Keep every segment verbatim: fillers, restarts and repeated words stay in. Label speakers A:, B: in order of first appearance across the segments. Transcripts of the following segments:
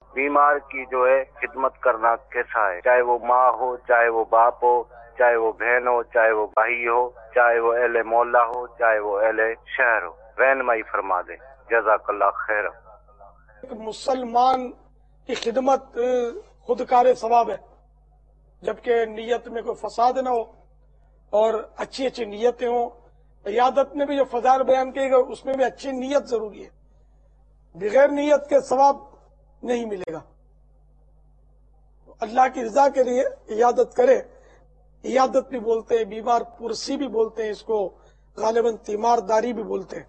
A: بیمار کی جو ہے خدمت کرنا کیسا ہے، چاہے وہ ماں ہو، چاہے وہ باپ ہو، چاہے وہ بہن ہو، چاہے وہ بھائی ہو، چاہے وہ اہل محلہ ہو، چاہے وہ اہل شہر ہو، رہنمائی فرما دیں۔ جزاک اللہ خیر۔
B: ایک مسلمان کی خدمت خود کار ثواب ہے، جبکہ نیت میں کوئی فساد نہ ہو اور اچھی اچھی نیتیں ہوں۔ عیادت میں بھی جو فضائل بیان کیے گئے اس میں بھی اچھی نیت ضروری ہے، بغیر نیت کے ثواب نہیں ملے گا۔ اللہ کی رضا کے لیے عیادت کرے، عیادت بھی بولتے ہیں، بیمار پرسی بھی بولتے ہیں، اس کو غالباً تیمار داری بھی بولتے ہیں۔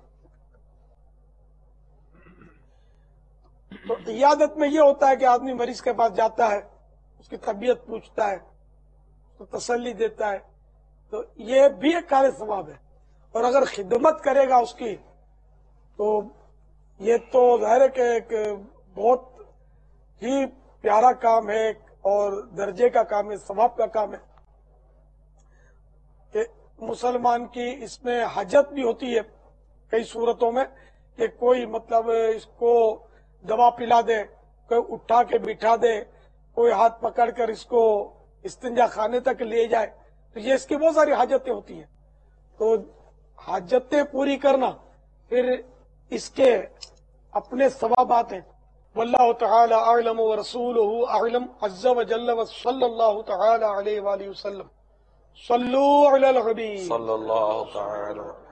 B: تو عیادت میں یہ ہوتا ہے کہ آدمی مریض کے پاس جاتا ہے، اس کی طبیعت پوچھتا ہے، اس کو تسلی دیتا ہے، تو یہ بھی ایک کار ثواب ہے۔ اور اگر خدمت کرے گا اس کی تو یہ تو ظاہر ہے کہ ایک بہت ہی پیارا کام ہے اور درجے کا کام ہے، ثواب کا کام ہے کہ مسلمان کی اس میں حاجت بھی ہوتی ہے کئی صورتوں میں کہ کوئی مطلب اس کو دوا پلا دے، کوئی اٹھا کے بٹھا دے، کوئی ہاتھ پکڑ کر اس کو استنجا خانے تک لے جائے، تو یہ اس کی بہت ساری حاجتیں ہوتی ہیں۔ تو حاجتیں پوری کرنا پھر اس کے اپنے ثوابات ہیں۔ واللہ تعالی اعلم ورسولہ اعلم عز وجل وصلی اللہ تعالی علیہ وآلہ وسلم۔ صلو علی الحبیب
C: صلی اللہ تعالی